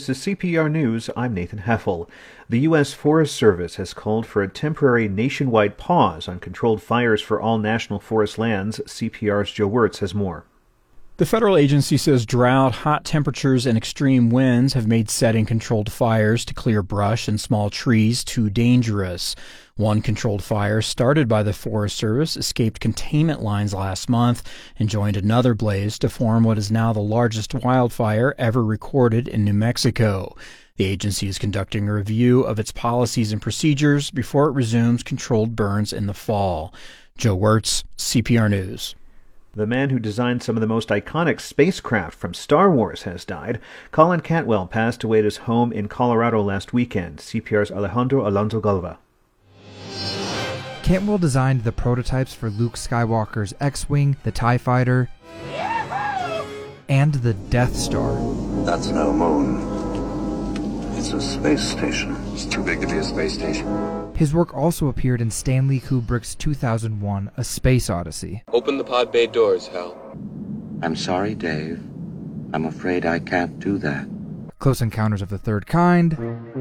This is CPR News. I'm Nathan Heffel. The U.S. Forest Service has called for a temporary nationwide pause on controlled fires for all national forest lands. CPR's Joe Wirtz has more. The federal agency says drought, hot temperatures, and extreme winds have made setting controlled fires to clear brush and small trees too dangerous. One controlled fire started by the Forest Service escaped containment lines last month and joined another blaze to form what is now the largest wildfire ever recorded in New Mexico. The agency is conducting a review of its policies and procedures before it resumes controlled burns in the fall. Joe Wirtz, CPR News. The man who designed some of the most iconic spacecraft from Star Wars has died. Colin Cantwell passed away at his home in Colorado last weekend. CPR's Alejandro Alonso Galva. Cantwell designed the prototypes for Luke Skywalker's X-Wing, the TIE Fighter, and the Death Star. That's no moon. It's a space station. It's too big to be a space station. His work also appeared in Stanley Kubrick's 2001 A Space Odyssey. Open the pod bay doors, Hal. I'm sorry, Dave. I'm afraid I can't do that. Close Encounters of the Third Kind,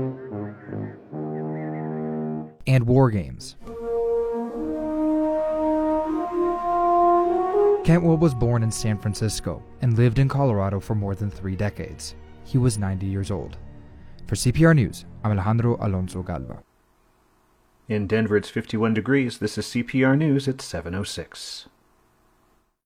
and War Games. Cantwell was born in San Francisco and lived in Colorado for more than 3 decades. He was 90 years old. For CPR News, I'm Alejandro Alonso Galva. In Denver, it's 51 degrees. This is CPR News at 7:06.